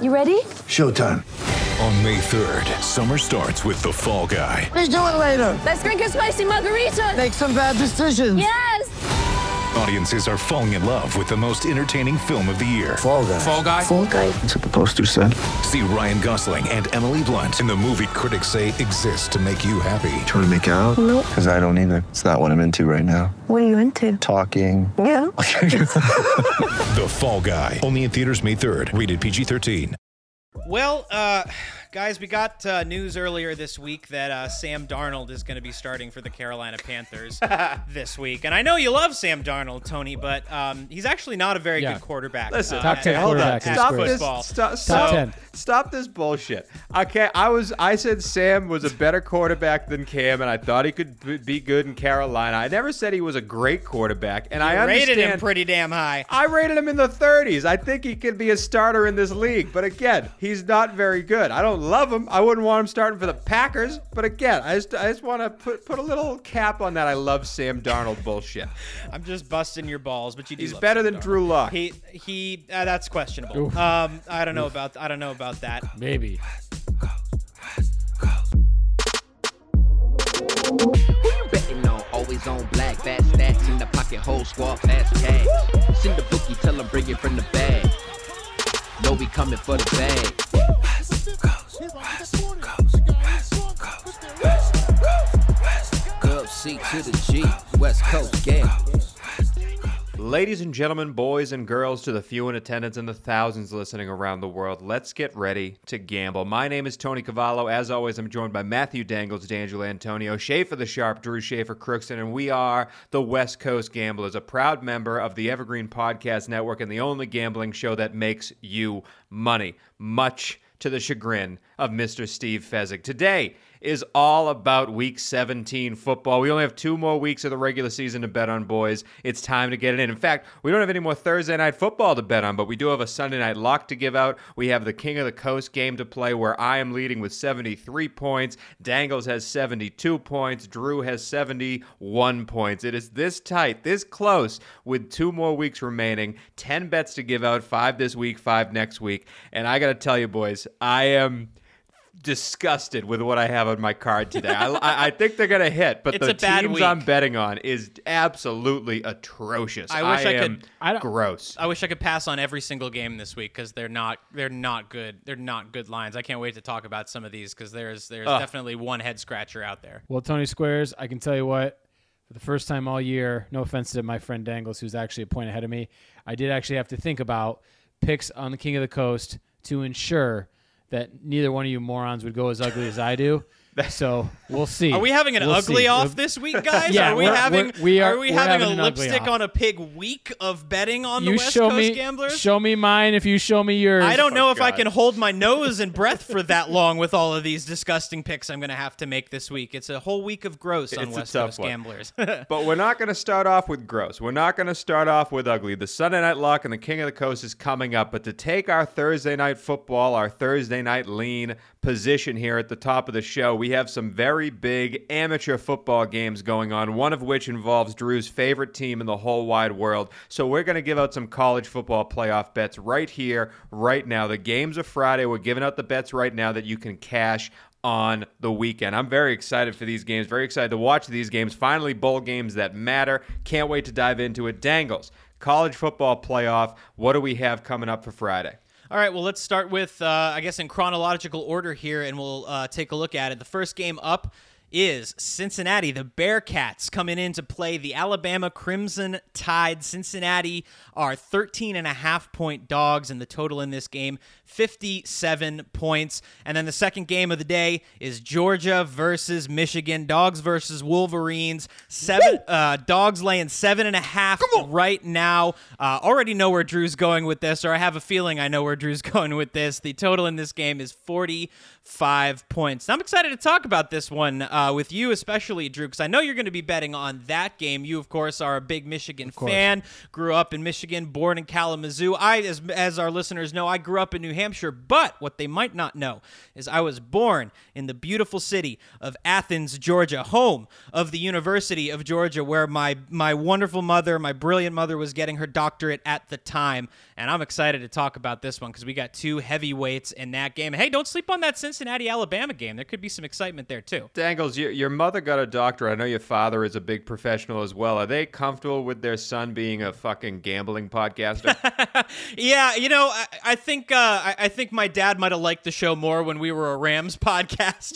You ready? Showtime. On May 3rd, summer starts with The Fall Guy. Let's do it later. Let's drink a spicy margarita. Make some bad decisions. Yes. Audiences are falling in love with the most entertaining film of the year. Fall Guy. Fall Guy? Fall guy. That's what the poster said. See Ryan Gosling and Emily Blunt in the movie critics say exists to make you happy. Trying to make it out? Nope. Because I don't either. It's not what I'm into right now. What are you into? Talking. Yeah. The Fall Guy. Only in theaters May 3rd. Rated PG-13. Well, guys, we got news earlier this week that Sam Darnold is going to be starting for the Carolina Panthers this week. And I know you love Sam Darnold, Tony, but he's actually not a very good quarterback. Listen, top 10 quarterback in sports. Stop 10. Stop this bullshit. Okay, I said Sam was a better quarterback than Cam, and I thought he could be good in Carolina. I never said he was a great quarterback, and I rated understand. him pretty damn high. I rated him in the 30s. I think he could be a starter in this league, but again, he's not very good. I don't love him. I wouldn't want him starting for the Packers, but again, I just want to put a little cap on that. I love Sam Darnold bullshit. I'm just busting your balls, but you do He's love better Sam than Darnold. Drew Lock. He that's questionable. Oof. I don't know about that. Maybe. Who you betting on? Always on black, fast stacks in the pocket, whole squad, fast cash. Send the bookie, tell him bring it from the bag. Know we coming for the bag. Gov C to the G, West Coast Gamble. Ladies and gentlemen, boys and girls, to the few in attendance and the thousands listening around the world, let's get ready to gamble. My name is Tony Cavallo. As always, I'm joined by Matthew Dangles, D'Angelo Antonio, Schaefer the Sharp, Drew Schaefer, Crookston, and we are the West Coast Gamblers, a proud member of the Evergreen Podcast Network and the only gambling show that makes you money, much to the chagrin of Mr. Steve Fezzik. Today is all about Week 17 football. We only have 2 more weeks of the regular season to bet on, boys. It's time to get it in. In fact, we don't have any more Thursday night football to bet on, but we do have a Sunday night lock to give out. We have the King of the Coast game to play where I am leading with 73 points. Dangles has 72 points. Drew has 71 points. It is this tight, this close, with 2 more weeks remaining. 10 bets to give out, 5 this week, 5 next week. And I got to tell you, boys, I am disgusted with what I have on my card today. I think they're going to hit, but It's the a bad teams week. I'm betting on is absolutely atrocious. I wish I am could- gross. I wish I could pass on every single game this week because they're not good. They're not good lines. I can't wait to talk about some of these because there's definitely one head scratcher out there. Well, Tony Squares, I can tell you what, for the first time all year, no offense to my friend Dangles, who's actually a point ahead of me, I did actually have to think about picks on the King of the Coast to ensure that neither one of you morons would go as ugly as I do. So we'll see. Are we having an We'll ugly see. off this week, guys? Yeah, are we we're having having a an ugly lipstick off. on a pig week of betting on the You West show Coast me, Gamblers? show me mine if you show me yours. I don't know if I God. can hold my nose and breath for that long with all of these disgusting picks I'm going to have to make this week. It's a whole week of gross on It's a West tough Coast one. Gamblers. But we're not going to start off with gross. We're not going to start off with ugly. The Sunday night lock and the King of the Coast is coming up. But to take our Thursday night football, our Thursday night lean position here at the top of the show, we have some very big amateur football games going on, one of which involves Drew's favorite team in the whole wide world. So we're going to give out some college football playoff bets right here, right now. The games are Friday. We're giving out the bets right now that you can cash on the weekend. I'm very excited for these games, very excited to watch these games. Finally, bowl games that matter. Can't wait to dive into it. Dangles, college football playoff. What do we have coming up for Friday? All right, well, let's start with, I guess, in chronological order here, and we'll take a look at it. The first game up is Cincinnati, the Bearcats, coming in to play the Alabama Crimson Tide. Cincinnati are 13.5-point dogs, and the total in this game, 57 points. And then the second game of the day is Georgia versus Michigan. Dogs versus Wolverines. Dogs laying 7.5 right now. Already know where Drew's going with this, or I have a feeling I know where Drew's going with this. The total in this game is 45 points. Now, I'm excited to talk about this one. with you especially, Drew, because I know you're going to be betting on that game. You, of course, are a big Michigan fan. Grew up in Michigan, born in Kalamazoo. As our listeners know, I grew up in New Hampshire, but what they might not know is I was born in the beautiful city of Athens, Georgia, home of the University of Georgia, where my wonderful mother, my brilliant mother, was getting her doctorate at the time. And I'm excited to talk about this one because we got two heavyweights in that game. Hey, don't sleep on that Cincinnati-Alabama game. There could be some excitement there, too. Dangles, your mother got a doctorate. I know your father is a big professional as well. Are they comfortable with their son being a fucking gambling podcaster? Yeah, I think my dad might have liked the show more when we were a Rams podcast,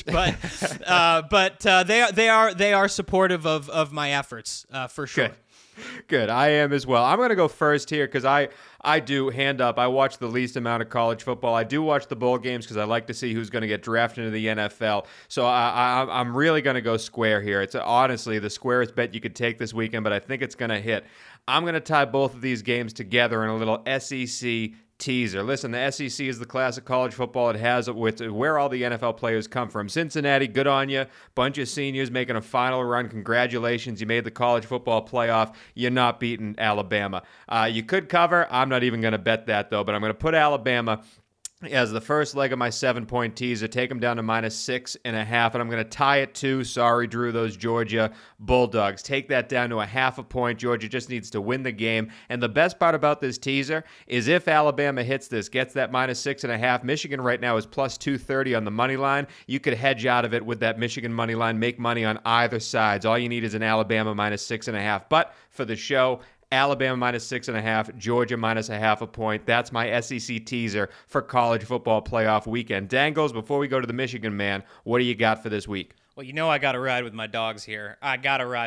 but they are supportive of my efforts for sure. Good. I am as well. I'm going to go first here because I do, hand up, I watch the least amount of college football. I do watch the bowl games because I like to see who's going to get drafted into the NFL. So I'm really going to go square here. It's honestly the squarest bet you could take this weekend, but I think it's going to hit. I'm going to tie both of these games together in a little SEC teaser. Listen, the SEC is the class of college football it has with where all the NFL players come from. Cincinnati, good on you. Bunch of seniors making a final run. Congratulations. You made the college football playoff. You're not beating Alabama. You could cover. I'm not even going to bet that, though, but I'm going to put Alabama as the first leg of my 7-point teaser, take them down to -6.5, and I'm going to tie it to, sorry, Drew, those Georgia Bulldogs. Take that down to a 0.5 point. Georgia just needs to win the game. And the best part about this teaser is if Alabama hits this, gets that -6.5, Michigan right now is +230 on the money line. You could hedge out of it with that Michigan money line, make money on either sides. All you need is an Alabama -6.5. But for the show, Alabama -6.5, Georgia -0.5 point. That's my SEC teaser for college football playoff weekend. Dangles, before we go to the Michigan man, what do you got for this week? Well, I got to ride with my dogs here. I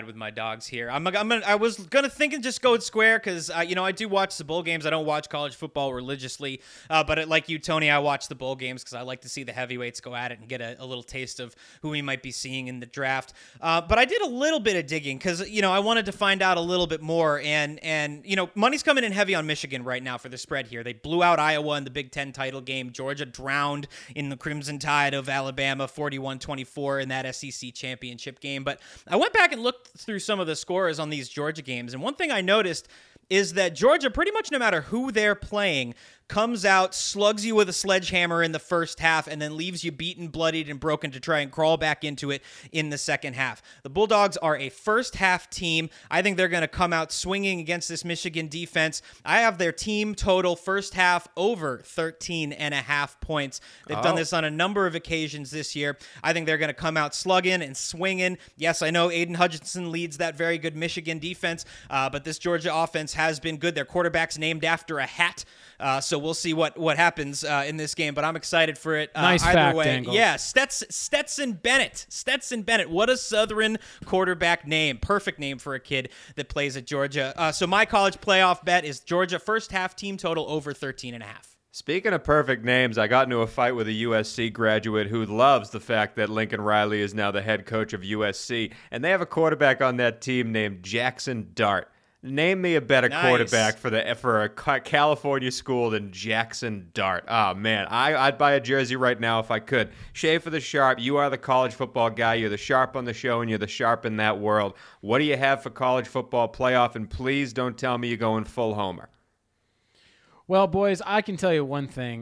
was gonna think and just go square because I do watch the bowl games. I don't watch college football religiously, but like you, Tony, I watch the bowl games because I like to see the heavyweights go at it and get a little taste of who we might be seeing in the draft. But I did a little bit of digging because I wanted to find out a little bit more, and money's coming in heavy on Michigan right now for the spread here. They blew out Iowa in the Big Ten title game. Georgia drowned in the Crimson Tide of Alabama, 41-24 in that SEC championship game. But I went back and looked through some of the scores on these Georgia games, and one thing I noticed is that Georgia, pretty much no matter who they're playing, comes out, slugs you with a sledgehammer in the first half, and then leaves you beaten, bloodied, and broken to try and crawl back into it in the second half. The Bulldogs are a first-half team. I think they're going to come out swinging against this Michigan defense. I have their team total first half over 13.5 points. They've done this on a number of occasions this year. I think they're going to come out slugging and swinging. Yes, I know Aiden Hutchinson leads that very good Michigan defense, but this Georgia offense has been good. Their quarterback's named after a hat. So we'll see what happens in this game, but I'm excited for it. Nice either fact, way. Dangles. Yeah, Stetson Bennett. Stetson Bennett. What a Southern quarterback name. Perfect name for a kid that plays at Georgia. So my college playoff bet is Georgia first half team total over 13.5. Speaking of perfect names, I got into a fight with a USC graduate who loves the fact that Lincoln Riley is now the head coach of USC, and they have a quarterback on that team named Jackson Dart. Name me a better quarterback for a California school than Jackson Dart. Oh, man. I'd buy a jersey right now if I could. Shave for the Sharp. You are the college football guy. You're the Sharp on the show, and you're the Sharp in that world. What do you have for college football playoff? And please don't tell me you're going full homer. Well, boys, I can tell you one thing.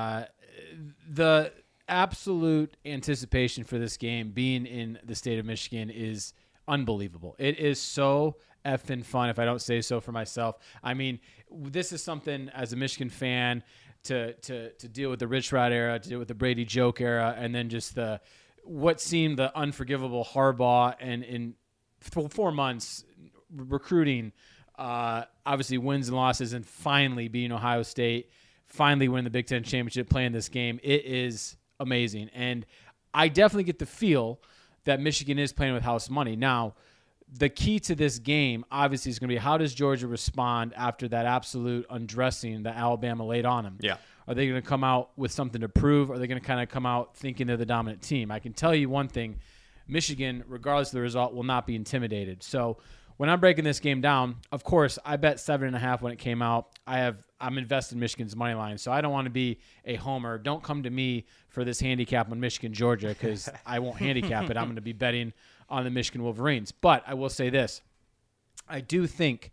The absolute anticipation for this game being in the state of Michigan is unbelievable. It is so effing fun, if I don't say so for myself. I mean, this is something as a Michigan fan to deal with the Rich Rod era, to deal with the Brady joke era, and then just what seemed the unforgivable Harbaugh, and in 4 months recruiting, obviously wins and losses, and finally beating Ohio State, finally winning the Big Ten championship, playing this game. It is amazing, and I definitely get the feel that Michigan is playing with house money. Now, the key to this game, obviously, is going to be how does Georgia respond after that absolute undressing that Alabama laid on them? Yeah. Are they going to come out with something to prove? Are they going to kind of come out thinking they're the dominant team? I can tell you one thing. Michigan, regardless of the result, will not be intimidated. So when I'm breaking this game down, of course, I bet 7.5 when it came out. I'm invested in Michigan's money line, so I don't want to be a homer. Don't come to me for this handicap on Michigan, Georgia, because I won't handicap it. I'm going to be betting on the Michigan Wolverines. But I will say this. I do think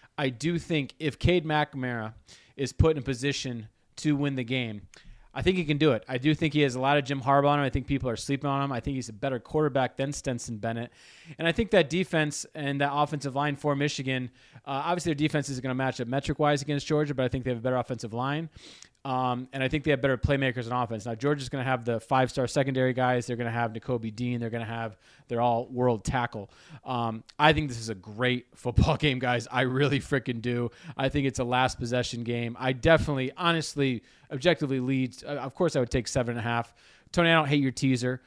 if Cade McNamara is put in a position to win the game, I think he can do it. I do think he has a lot of Jim Harbaugh on him. I think people are sleeping on him. I think he's a better quarterback than Stetson Bennett. And I think that defense and that offensive line for Michigan, obviously their defense is going to match up metric-wise against Georgia, but I think they have a better offensive line. And I think they have better playmakers on offense. Now, Georgia's going to have the 5-star secondary guys. They're going to have Nakobe Dean. They're going to have their all-world tackle. I think this is a great football game, guys. I really freaking do. I think it's a last possession game. I definitely, honestly, objectively lead. Of course, I would take 7.5. Tony, I don't hate your teaser,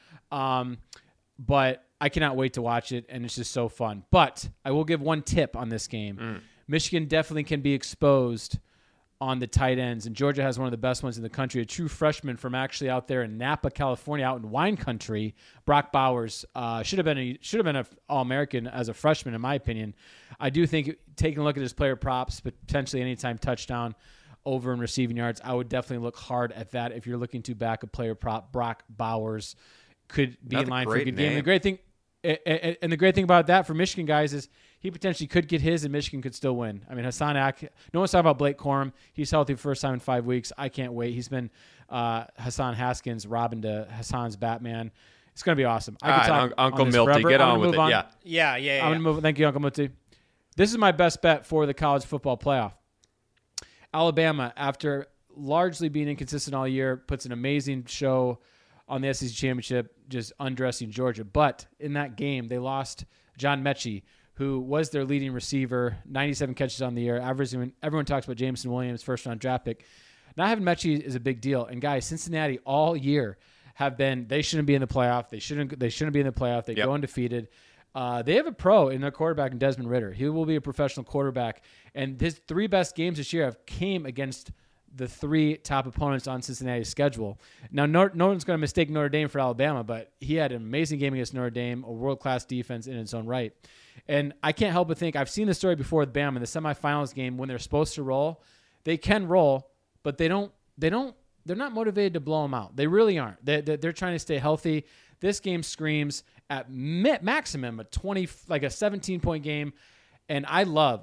but I cannot wait to watch it, and it's just so fun. But I will give one tip on this game. Michigan definitely can be exposed on the tight ends, and Georgia has one of the best ones in the country, a true freshman from actually out there in Napa, California, out in wine country. Brock Bowers should have been an All-American as a freshman, in my opinion. I do think taking a look at his player props, potentially anytime touchdown over in receiving yards, I would definitely look hard at that. If you're looking to back a player prop, Brock Bowers could be in line for a good game. And the great thing about that for Michigan guys is he potentially could get his, and Michigan could still win. I mean, no one's talking about Blake Corum. He's healthy for the first time in 5 weeks. I can't wait. He's been Hassan Haskins, Robin to Hassan's Batman. It's going to be awesome. Uncle Milty, get on with it. Yeah. I'm going to move. Thank you, Uncle Milty. This is my best bet for the college football playoff. Alabama, after largely being inconsistent all year, puts an amazing show on the SEC Championship, just undressing Georgia. But in that game, they lost John Mechie, who was their leading receiver, 97 catches on the year. Everyone talks about Jameson Williams, first-round draft pick. Not having Mechie is a big deal. And, guys, Cincinnati all year they shouldn't be in the playoff. They shouldn't be in the playoff. They go undefeated. They have a pro in their quarterback in Desmond Ridder. He will be a professional quarterback. And his 3 best games this year came against the 3 top opponents on Cincinnati's schedule. Now, no one's going to mistake Notre Dame for Alabama, but he had an amazing game against Notre Dame, a world-class defense in its own right. And I can't help but think, I've seen the story before with Bama in the semifinals game when they're supposed to roll. They can roll, but they're not motivated to blow them out. They really aren't. They're trying to stay healthy. This game screams at maximum a 17-point game. And I love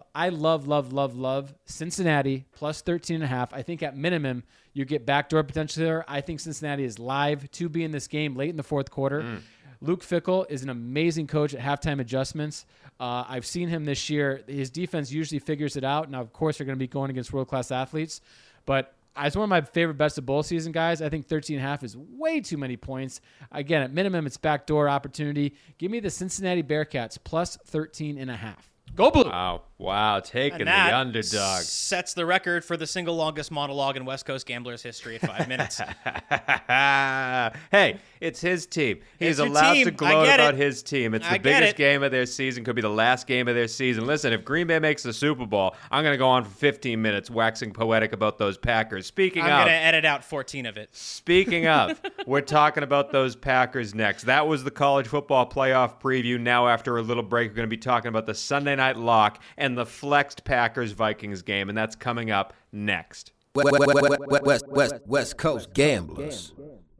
Cincinnati plus 13.5. I think at minimum you get backdoor potential there. I think Cincinnati is live to be in this game late in the fourth quarter. Luke Fickell is an amazing coach at halftime adjustments. I've seen him this year. His defense usually figures it out. Now, of course, they're going to be going against world-class athletes. But it's one of my favorite bets of bowl season, guys. I think 13.5 is way too many points. Again, at minimum, it's backdoor opportunity. Give me the Cincinnati Bearcats plus 13.5. Go Blue! Wow, taking the underdog. Sets the record for the single longest monologue in West Coast Gamblers history at 5 minutes. Hey, it's his team. He's allowed to gloat about his team. It's the biggest game of their season. Could be the last game of their season. Listen, if Green Bay makes the Super Bowl, I'm going to go on for 15 minutes waxing poetic about those Packers. I'm going to edit out 14 of it. Speaking of, we're talking about those Packers next. That was the college football playoff preview. Now, after a little break, we're going to be talking about the Sunday night lock and the flexed Packers-Vikings game, and that's coming up next. West Coast Gamblers.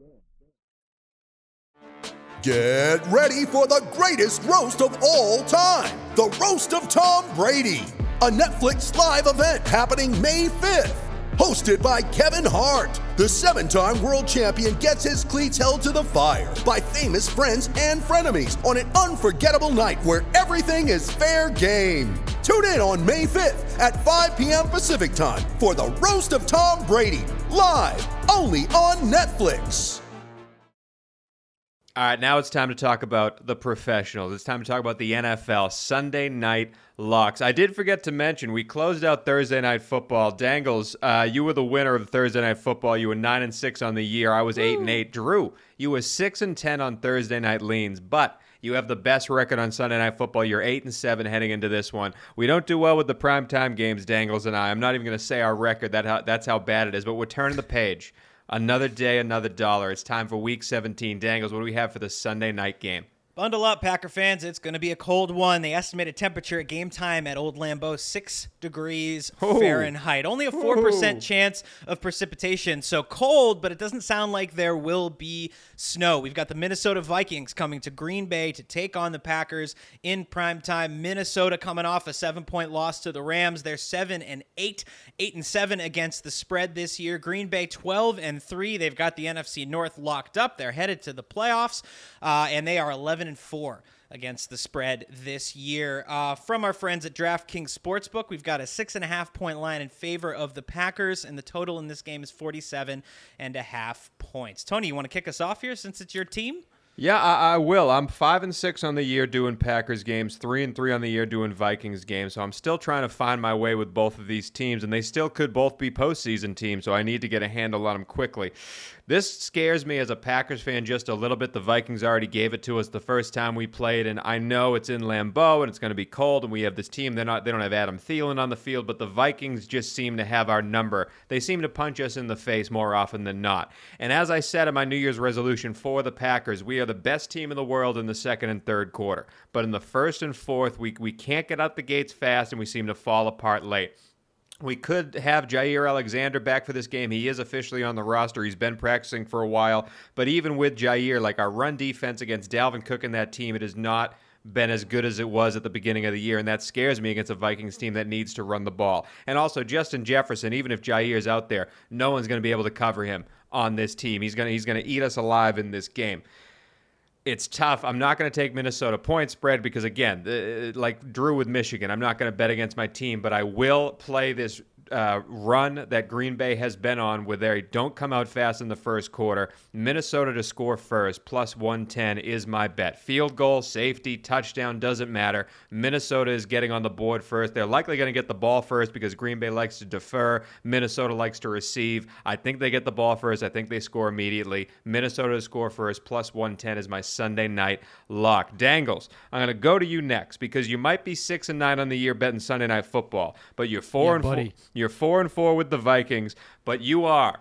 Get ready for the greatest roast of all time, the Roast of Tom Brady, a Netflix live event happening May 5th. Hosted by Kevin Hart, the 7-time world champion gets his cleats held to the fire by famous friends and frenemies on an unforgettable night where everything is fair game. Tune in on May 5th at 5 p.m. Pacific time for the Roast of Tom Brady, live only on Netflix. All right, now it's time to talk about the professionals. It's time to talk about the NFL Sunday night locks. I did forget to mention, we closed out Thursday Night Football. Dangles, you were the winner of Thursday Night Football. You were 9-6 on the year. I was 8-8. Drew, you were 6-10 on Thursday Night Leans, but you have the best record on Sunday Night Football. You're 8-7 heading into this one. We don't do well with the primetime games, Dangles and I. I'm not even going to say our record. That's how bad it is, but we're turning the page. Another day, another dollar. It's time for Week 17. Dangles, what do we have for the Sunday night game? Bundle up, Packer fans. It's going to be a cold one. The estimated temperature at game time at Old Lambeau, 6 degrees Fahrenheit. Only a 4% chance of precipitation. So cold, but it doesn't sound like there will be snow. We've got the Minnesota Vikings coming to Green Bay to take on the Packers in primetime. Minnesota coming off a 7-point loss to the Rams. They're 7-8, 8-7 against the spread this year. Green Bay 12-3. They've got the NFC North locked up. They're headed to the playoffs, and they are 11-4 against the spread this year. From our friends at DraftKings Sportsbook, we've got a 6.5-point line in favor of the Packers, and the total in this game is 47.5 points. Tony, you want to kick us off here since it's your team? Yeah, I will. I'm 5-6 on the year doing Packers games, 3-3 on the year doing Vikings games. So I'm still trying to find my way with both of these teams, and they still could both be postseason teams. So I need to get a handle on them quickly. This scares me as a Packers fan just a little bit. The Vikings already gave it to us the first time we played, and I know it's in Lambeau and it's going to be cold, and we have this team. They don't have Adam Thielen on the field, but the Vikings just seem to have our number. They seem to punch us in the face more often than not. And as I said in my New Year's resolution for the Packers, we are the best team in the world in the second and third quarter. But in the first and fourth, we can't get out the gates fast, and we seem to fall apart late. We could have Jair Alexander back for this game. He is officially on the roster. He's been practicing for a while. But even with Jair, like our run defense against Dalvin Cook and that team, it has not been as good as it was at the beginning of the year, and that scares me against a Vikings team that needs to run the ball. And also, Justin Jefferson, even if Jair is out there, no one's going to be able to cover him on this team. He's going to eat us alive in this game. It's tough. I'm not going to take Minnesota point spread because, again, like Drew with Michigan, I'm not going to bet against my team, but I will play this run that Green Bay has been on where they don't come out fast in the first quarter. Minnesota to score first, plus 110 is my bet. Field goal, safety, touchdown, doesn't matter. Minnesota is getting on the board first. They're likely going to get the ball first because Green Bay likes to defer. Minnesota likes to receive. I think they get the ball first. I think they score immediately. Minnesota to score first, plus 110 is my Sunday night lock. Dangles, I'm going to go to you next because you might be 6-9 on the year betting Sunday Night Football, but you're 4-4. You're 4-4 with the Vikings, but you are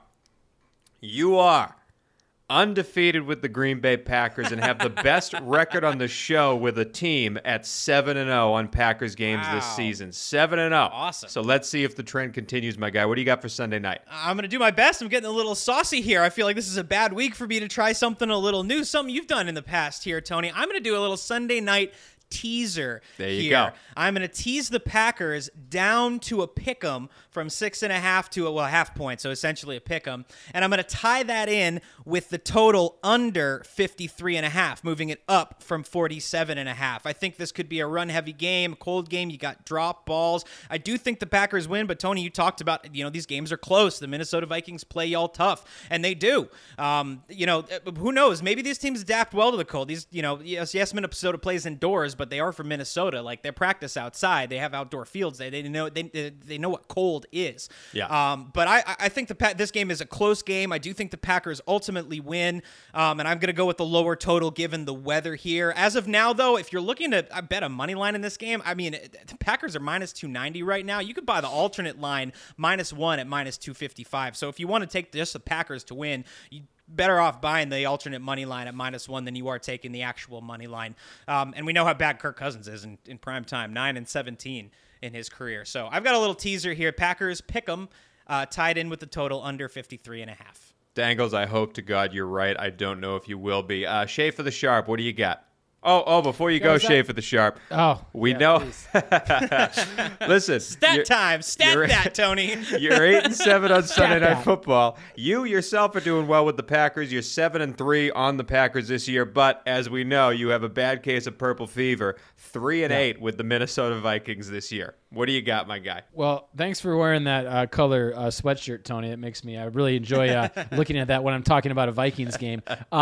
undefeated with the Green Bay Packers and have the best record on the show with a team at 7-0 on Packers games this season. 7-0. Awesome. So let's see if the trend continues, my guy. What do you got for Sunday night? I'm going to do my best. I'm getting a little saucy here. I feel like this is a bad week for me to try something a little new, something you've done in the past here, Tony. I'm going to do a little Sunday night teaser. There you go. I'm going to tease the Packers down to a pick'em from 6.5 to a half point, so essentially a pick'em, and I'm going to tie that in with the total under 53.5, moving it up from 47.5. I think this could be a run-heavy game, a cold game. You got drop balls. I do think the Packers win, but Tony, you talked about these games are close. The Minnesota Vikings play y'all tough, and they do. Who knows? Maybe these teams adapt well to the cold. Yes, Minnesota plays indoors, but they are from Minnesota. Like, they practice outside. They have outdoor fields. They know what cold is. Yeah. But I think this game is a close game. I do think the Packers ultimately win, and I'm going to go with the lower total given the weather here. As of now, though, if you're looking to bet a money line in this game, I mean, the Packers are minus 290 right now. You could buy the alternate line -1 at minus 255. So if you want to take just the Packers to win, you better off buying the alternate money line at -1 than you are taking the actual money line. And we know how bad Kirk Cousins is in prime time, 9-17 in his career. So I've got a little teaser here. Packers pick 'em, tied in with the total under 53.5. Dangles, I hope to God you're right. I don't know if you will be. Shay for the Sharp, what do you got? Oh, before you go, Shay for the Sharp. We know. Listen. Stat that, Tony. You're 8-7 on Sunday Night Football. You yourself are doing well with the Packers. You're 7-3 on the Packers this year. But as we know, you have a bad case of purple fever. 3-8 with the Minnesota Vikings this year. What do you got, my guy? Well, thanks for wearing that color sweatshirt, Tony. It makes me, I really enjoy looking at that when I'm talking about a Vikings game.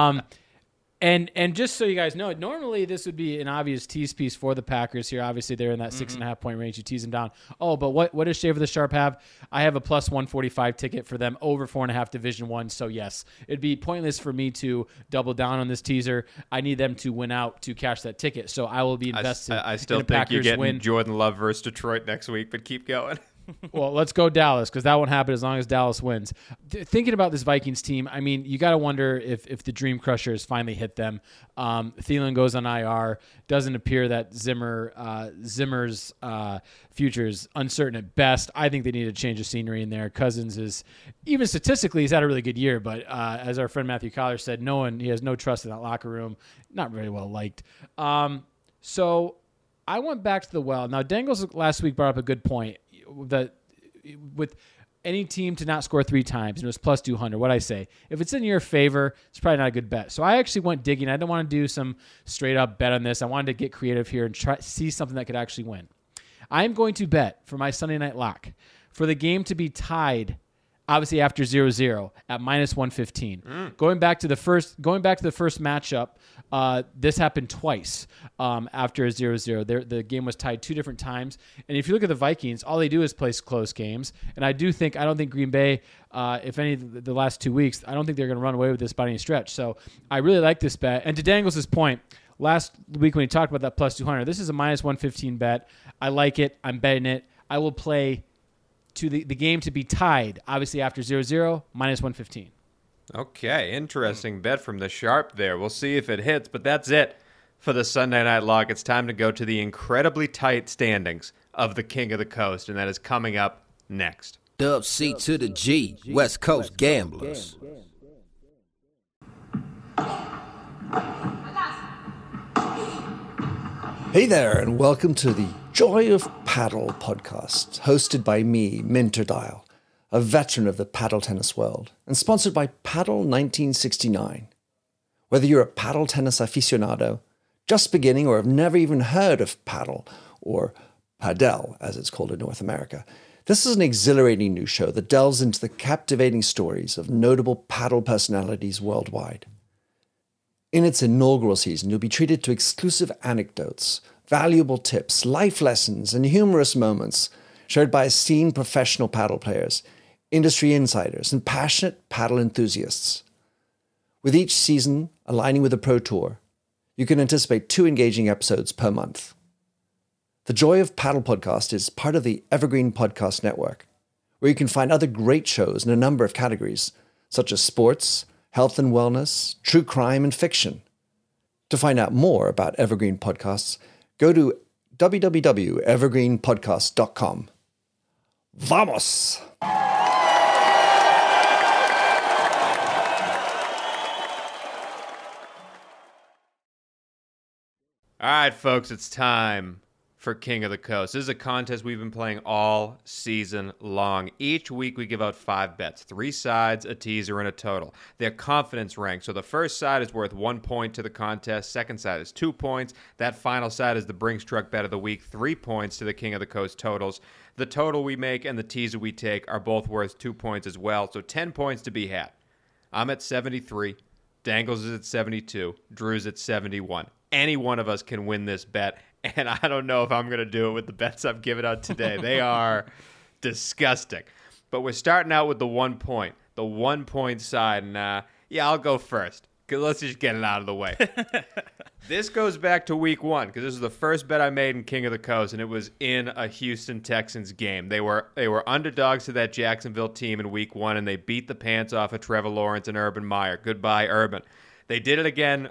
And just so you guys know, normally this would be an obvious tease piece for the Packers here. Obviously, they're in that 6.5 point range. You tease them down. Oh, but what does Shave of the Sharp have? I have a plus 145 ticket for them over 4.5 Division I. So yes, it'd be pointless for me to double down on this teaser. I need them to win out to cash that ticket. So I will be invested. I still in the think Packers you're getting win. Jordan Love versus Detroit next week, but keep going. Well, let's go Dallas, because that won't happen as long as Dallas wins. Thinking about this Vikings team, I mean, you got to wonder if the Dream Crushers finally hit them. Thielen goes on IR. Doesn't appear that Zimmer's future is uncertain at best. I think they need to change the scenery in there. Cousins is, even statistically, he's had a really good year, but as our friend Matthew Collar said, he has no trust in that locker room. Not very well liked. So I went back to the well. Now, Dangles last week brought up a good point. That with any team to not score 3 times, and it was plus 200, what I say, if it's in your favor, it's probably not a good bet. So I actually went digging. I didn't want to do some straight up bet on this. I wanted to get creative here and try see something that could actually win. I'm going to bet for my Sunday night lock for the game to be tied, obviously after 0-0 at minus 115. Going back to the first matchup, this happened twice after a 0-0. The game was tied 2 different times. And if you look at the Vikings, all they do is play close games. And I don't think Green Bay, if any, the last 2 weeks, I don't think they're going to run away with this by any stretch. So I really like this bet. And to Dangles' point, last week when he talked about that plus 200, this is a minus 115 bet. I like it. I'm betting it. I will play to the game to be tied, obviously after 0-0, minus 115. Okay, interesting bet from the sharp there. We'll see if it hits, but that's it for the Sunday Night Lock. It's time to go to the incredibly tight standings of the King of the Coast, and that is coming up next. Dub C to the G, West Coast Gamblers. Hey there, and welcome to the Joy of Paddle podcast, hosted by me, Minter Dial, a veteran of the paddle tennis world, and sponsored by Paddle 1969. Whether you're a paddle tennis aficionado, just beginning, or have never even heard of paddle, or padel, as it's called in North America, this is an exhilarating new show that delves into the captivating stories of notable paddle personalities worldwide. In its inaugural season, you'll be treated to exclusive anecdotes, valuable tips, life lessons, and humorous moments shared by esteemed professional paddle players, industry insiders, and passionate paddle enthusiasts. With each season aligning with the Pro Tour, you can anticipate 2 engaging episodes per month. The Joy of Paddle podcast is part of the Evergreen Podcast Network, where you can find other great shows in a number of categories, such as sports, health and wellness, true crime, and fiction. To find out more about Evergreen Podcasts, go to www.evergreenpodcast.com. Vamos! All right, folks, it's time for King of the Coast. This is a contest we've been playing all season long. Each week we give out 5 bets, 3 sides, a teaser, and a total. They're confidence ranked. So the first side is worth 1 point to the contest. Second side is 2 points. That final side is the Brinks Truck Bet of the Week, 3 points to the King of the Coast totals. The total we make and the teaser we take are both worth 2 points as well. So 10 points to be had. I'm at 73. Dangles is at 72. Drew's at 71. Any one of us can win this bet. And I don't know if I'm going to do it with the bets I've given out today. They are disgusting. But we're starting out with the 1 point. The 1 point side. And I'll go first. Because let's just get it out of the way. This goes back to week 1. Because this is the first bet I made in King of the Coast. And it was in a Houston Texans game. They were underdogs to that Jacksonville team in week 1. And they beat the pants off of Trevor Lawrence and Urban Meyer. Goodbye, Urban. They did it again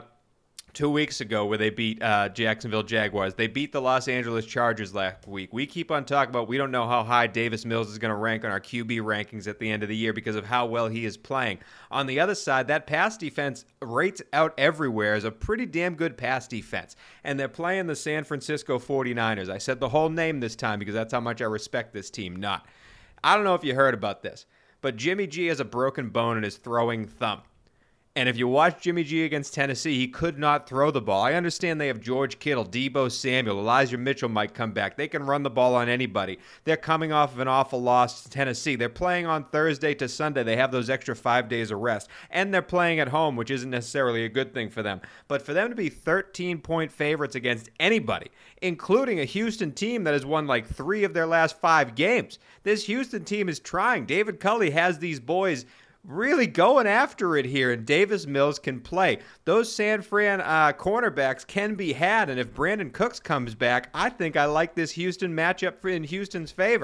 2 weeks ago where they beat Jacksonville Jaguars. They beat the Los Angeles Chargers last week. We keep on talking about we don't know how high Davis Mills is going to rank on our QB rankings at the end of the year because of how well he is playing. On the other side, that pass defense rates out everywhere as a pretty damn good pass defense. And they're playing the San Francisco 49ers. I said the whole name this time because that's how much I respect this team. Not. I don't know if you heard about this, but Jimmy G has a broken bone in his throwing thumb. And if you watch Jimmy G against Tennessee, he could not throw the ball. I understand they have George Kittle, Deebo Samuel, Elijah Mitchell might come back. They can run the ball on anybody. They're coming off of an awful loss to Tennessee. They're playing on Thursday to Sunday. They have those extra 5 days of rest. And they're playing at home, which isn't necessarily a good thing for them. But for them to be 13-point favorites against anybody, including a Houston team that has won like 3 of their last 5 games, this Houston team is trying. David Culley has these boys really going after it here, and Davis Mills can play. Those San Fran cornerbacks can be had, and if Brandon Cooks comes back, I think I like this Houston matchup in Houston's favor.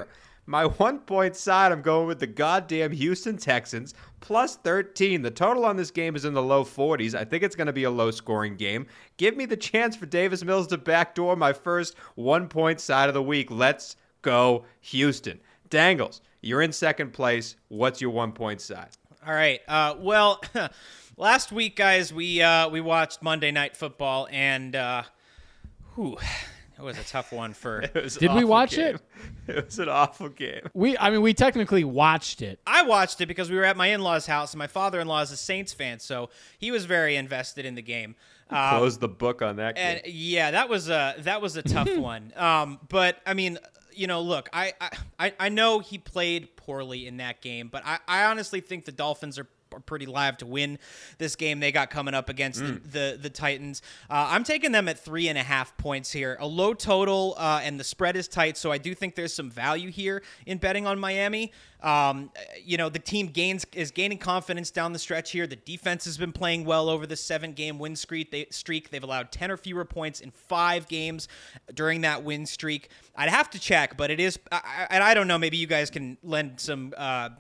My 1 point side, I'm going with the goddamn Houston Texans, plus 13. The total on this game is in the low 40s. I think it's going to be a low-scoring game. Give me the chance for Davis Mills to backdoor my first 1 point side of the week. Let's go, Houston. Dangles, you're in second place. What's your 1 point side? All right. Well, last week, guys, we watched Monday Night Football, and it was a tough one for. Did we watch it? It was an awful game. We technically watched it. I watched it because we were at my in-laws' house, and my father-in-law is a Saints fan, so he was very invested in the game. Close the book on that game. And yeah, that was a tough one. But I mean, look, I know he played poorly in that game, but I honestly think the Dolphins are pretty live to win this game they got coming up against the Titans. I'm taking them at 3.5 points here. A low total, and the spread is tight, so I do think there's some value here in betting on Miami. The team is gaining confidence down the stretch here. The defense has been playing well over the 7-game win streak. They've allowed 10 or fewer points in 5 games during that win streak. I'd have to check, but it is, and I don't know, maybe you guys can lend some,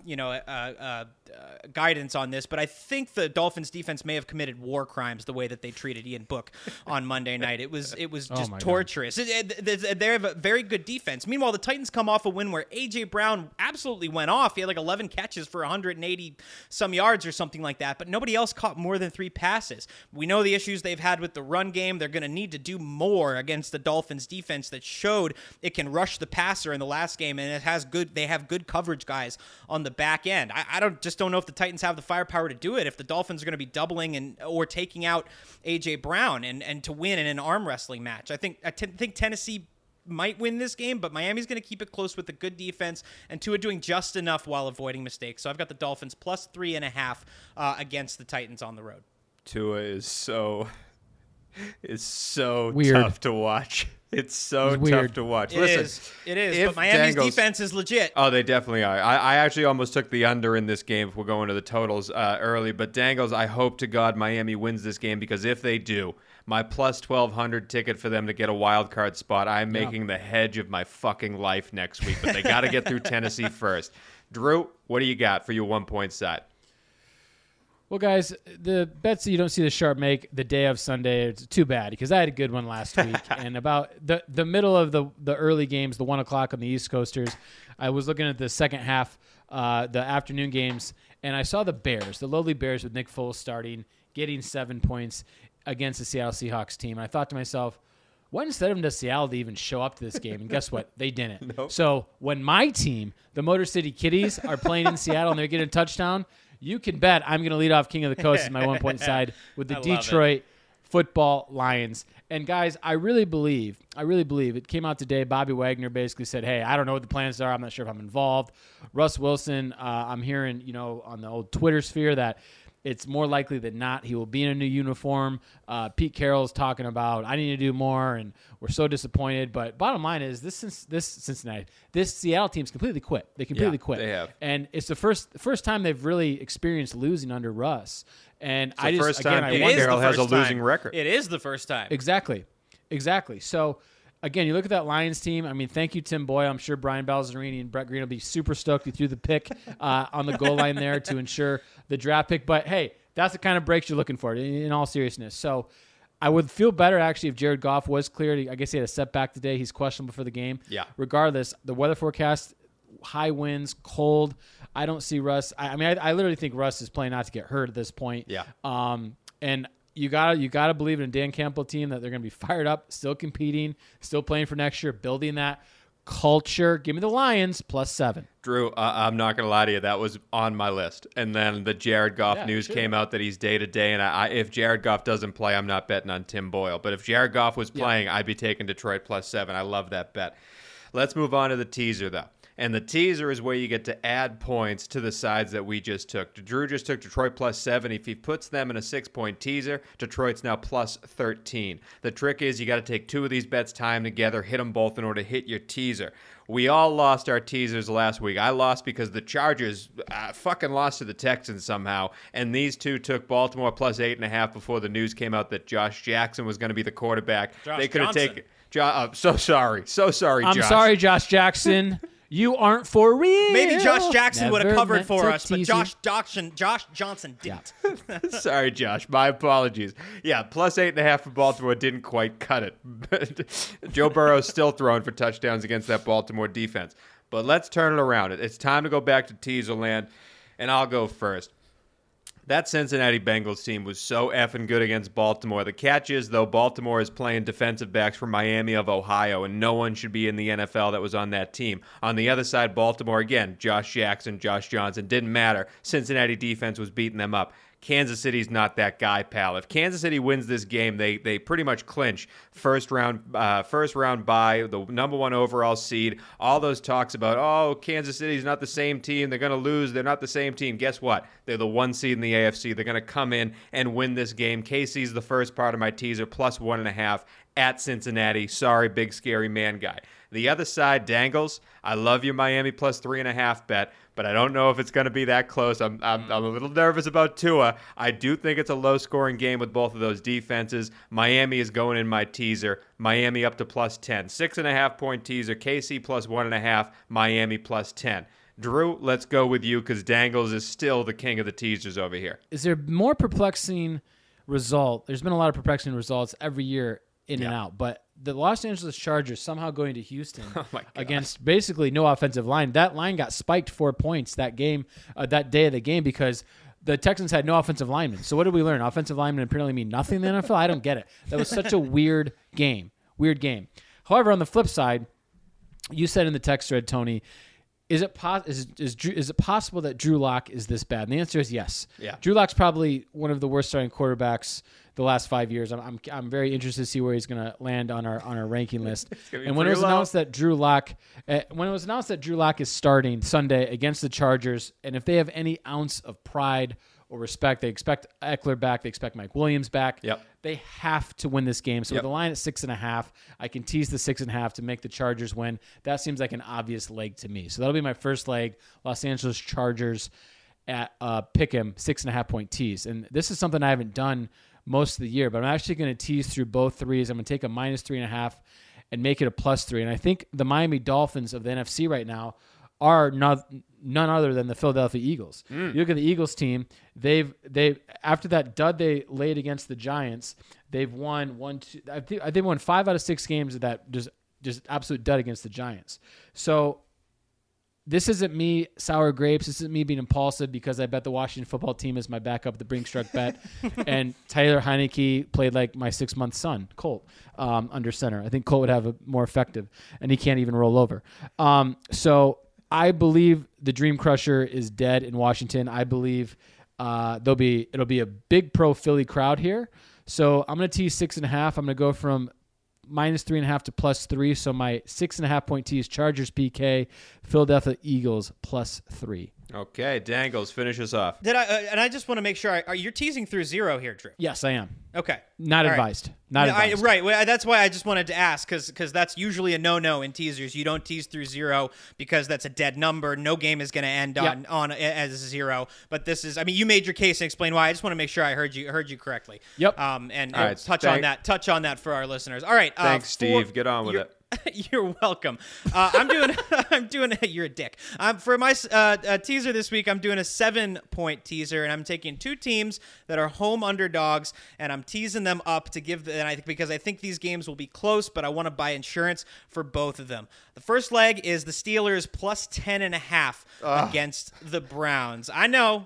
guidance on this, but I think the Dolphins defense may have committed war crimes the way that they treated Ian Book on Monday night. It was just torturous. They have a very good defense. Meanwhile, the Titans come off a win where A.J. Brown absolutely went off. He had like 11 catches for 180 some yards or something like that, but nobody else caught more than 3 passes. We know the issues they've had with the run game. They're going to need to do more against the Dolphins defense that showed it can rush the passer in the last game, and they have good coverage guys on the back end. I don't know if the Titans have the firepower to do it if the Dolphins are going to be doubling or taking out A.J. Brown and to win in an arm wrestling match. I think Tennessee might win this game, but Miami's going to keep it close with a good defense and Tua doing just enough while avoiding mistakes. So I've got the Dolphins plus 3.5 against the Titans on the road. Tua is so weird. Tough to watch. It's so tough to watch. It is. But Miami's defense is legit. Oh, they definitely are. I actually almost took the under in this game if we're going to the totals early. But Dangles, I hope to God Miami wins this game, because if they do, my plus 1,200 ticket for them to get a wild card spot, I'm making the hedge of my fucking life next week. But they got to get through Tennessee first. Drew, what do you got for your 1 point side? Well, guys, the bets that you don't see the sharp make the day of Sunday, it's too bad, because I had a good one last week. And about the middle of the early games, the 1 o'clock on the East Coasters, I was looking at the second half, the afternoon games, and I saw the Bears, the lowly Bears with Nick Foles starting, getting 7 points against the Seattle Seahawks team. And I thought to myself, what instead of them to Seattle to even show up to this game? And guess what? They didn't. Nope. So when my team, the Motor City Kitties, are playing in Seattle and they're getting a touchdown, you can bet I'm going to lead off King of the Coast as my 1 point side with the Detroit Football Lions. And guys, I really believe it came out today. Bobby Wagner basically said, hey, I don't know what the plans are. I'm not sure if I'm involved. Russ Wilson, I'm hearing, on the old Twitter sphere that it's more likely than not he will be in a new uniform. Pete Carroll's talking about, I need to do more, and we're so disappointed. But bottom line is, this Seattle team's completely quit. They completely quit. They have. And it's the first time they've really experienced losing under Russ. And it's the first time Pete Carroll has a losing record. It is the first time. Exactly. So, again, you look at that Lions team. I mean, thank you, Tim Boyle. I'm sure Brian Balzerini and Brett Green will be super stoked you threw the pick on the goal line there to ensure the draft pick. But, hey, that's the kind of breaks you're looking for, in all seriousness. So I would feel better, actually, if Jared Goff was cleared. I guess he had a setback today. He's questionable for the game. Yeah. Regardless, the weather forecast, high winds, cold. I don't see Russ. I literally think Russ is playing not to get hurt at this point. Yeah. And you gotta believe in a Dan Campbell team that they're gonna be fired up, still competing, still playing for next year, building that culture. Give me the Lions plus 7. Drew, I'm not gonna lie to you, that was on my list. And then the Jared Goff news came out that he's day to day. And if Jared Goff doesn't play, I'm not betting on Tim Boyle. But if Jared Goff was playing, I'd be taking Detroit plus 7. I love that bet. Let's move on to the teaser, though. And the teaser is where you get to add points to the sides that we just took. Drew just took Detroit plus 7. If he puts them in a 6-point teaser, Detroit's now plus 13. The trick is you got to take 2 of these bets timed together, hit them both in order to hit your teaser. We all lost our teasers last week. I lost because the Chargers fucking lost to the Texans somehow. And these two took Baltimore plus 8.5 before the news came out that Josh Jackson was going to be the quarterback. Josh they could have Johnson. taken... So sorry, Josh. I'm sorry, Josh Jackson. You aren't for real. Maybe Josh Jackson would have Never covered meant for to us, but tease Josh Johnson didn't. Sorry, Josh. My apologies. Yeah, plus 8.5 for Baltimore didn't quite cut it. Joe Burrow's still throwing for touchdowns against that Baltimore defense. But let's turn it around. It's time to go back to teaser land, and I'll go first. That Cincinnati Bengals team was so effing good against Baltimore. The catch is, though, Baltimore is playing defensive backs from Miami of Ohio, and no one should be in the NFL that was on that team. On the other side, Baltimore, again, Josh Jackson, Josh Johnson, didn't matter. Cincinnati defense was beating them up. Kansas City's not that guy, pal. If Kansas City wins this game, they pretty much clinch first round bye, the number 1 overall seed. All those talks about, oh, Kansas City's not the same team. They're going to lose. They're not the same team. Guess what? They're the 1 seed in the AFC. They're going to come in and win this game. KC's the first part of my teaser, plus 1.5 at Cincinnati. Sorry, big scary man guy. The other side, Dangles, I love your Miami plus 3.5 bet, but I don't know if it's going to be that close. I'm a little nervous about Tua. I do think it's a low-scoring game with both of those defenses. Miami is going in my teaser. Miami up to plus 10. 6.5-point teaser. KC plus 1.5. Miami plus 10. Drew, let's go with you because Dangles is still the king of the teasers over here. Is there more perplexing result? There's been a lot of perplexing results every year in and out, but the Los Angeles Chargers somehow going to Houston against basically no offensive line. That line got spiked 4 points that game, that day of the game, because the Texans had no offensive linemen. So what did we learn? Offensive linemen apparently mean nothing in the NFL? I don't get it. That was such a weird game. However, on the flip side, you said in the text thread, Tony, is it possible that Drew Lock is this bad? And the answer is yes. Yeah. Drew Lock's probably one of the worst starting quarterbacks the last 5 years. I'm very interested to see where he's going to land on our ranking list. And when it was announced that Drew Lock is starting Sunday against the Chargers, and if they have any ounce of pride or respect, they expect Eckler back, they expect Mike Williams back. Yep. They have to win this game. So with the line at 6.5, I can tease the 6.5 to make the Chargers win. That seems like an obvious leg to me. So that'll be my first leg. Los Angeles Chargers at Pick'em 6.5-point tease. And this is something I haven't done most of the year, but I'm actually going to tease through both threes. I'm going to take a minus 3.5 and make it a plus 3. And I think the Miami Dolphins of the NFC right now are none other than the Philadelphia Eagles. You look at the Eagles team, they've after that dud they laid against the Giants, they've won 5 out of 6 games of that just absolute dud against the Giants. So this isn't me sour grapes. This isn't me being impulsive because I bet the Washington football team is my backup, the Brinkstruck bet. And Tyler Heineke played like my 6-month son, Colt, under center. I think Colt would have a more effective, and he can't even roll over. So I believe the Dream Crusher is dead in Washington. I believe it'll be a big pro Philly crowd here. So I'm going to tease 6.5. I'm going to go from minus 3.5 to plus 3. So my 6.5-point tease: Chargers PK, Philadelphia Eagles plus 3. Okay, Dangles, finish us off. And I just want to make sure, you're teasing through 0 here, Drew. Yes, I am. Okay. Not All advised. Right. Not advised. Right. Well, that's why I just wanted to ask, because that's usually a no-no in teasers. You don't tease through 0 because that's a dead number. No game is going to end on as 0. But this is, you made your case and explained why. I just want to make sure I heard you correctly. Yep. And right, touch on that for our listeners. All right. Thanks, Steve. Get on with it. You're welcome. I'm doing. You're a dick. For my teaser this week, I'm doing a 7-point teaser, and I'm taking 2 teams that are home underdogs, and I'm teasing them up to give. Because I think these games will be close, but I want to buy insurance for both of them. The first leg is the Steelers plus 10.5 against the Browns. I know,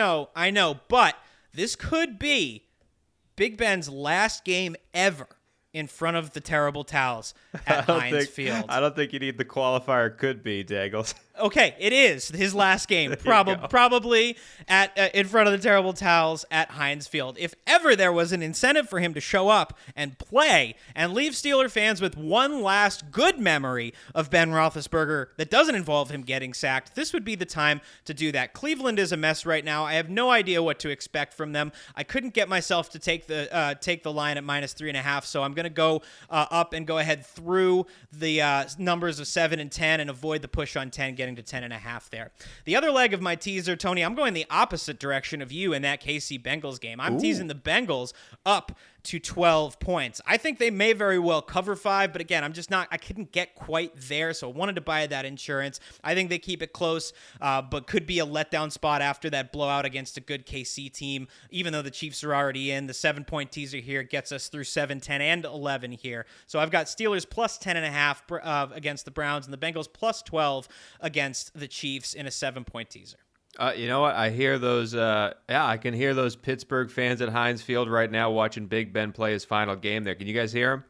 but this could be Big Ben's last game ever in front of the terrible towels at Heinz Field. I don't think you need the qualifier could be, Dangles. Okay, it is his last game, probably at in front of the terrible towels at Heinz Field. If ever there was an incentive for him to show up and play and leave Steeler fans with one last good memory of Ben Roethlisberger that doesn't involve him getting sacked, this would be the time to do that. Cleveland is a mess right now. I have no idea what to expect from them. I couldn't get myself to take the line at minus 3.5, so I'm going to go up and go ahead through the numbers of 7 and 10 and avoid the push on 10 getting getting to 10.5 there. The other leg of my teaser, Tony, I'm going the opposite direction of you in that KC Bengals game. I'm teasing the Bengals up to 12 points. I think they may very well cover 5, but again, I couldn't get quite there, so I wanted to buy that insurance. I think they keep it close, but could be a letdown spot after that blowout against a good KC team, even though the Chiefs are already in. The 7-point teaser here gets us through 7, 10, and 11 here. So I've got Steelers plus 10.5 against the Browns, and the Bengals plus 12 against the Chiefs in a 7-point teaser. You know what? I hear those. I can hear those Pittsburgh fans at Heinz Field right now watching Big Ben play his final game there. Can you guys hear him?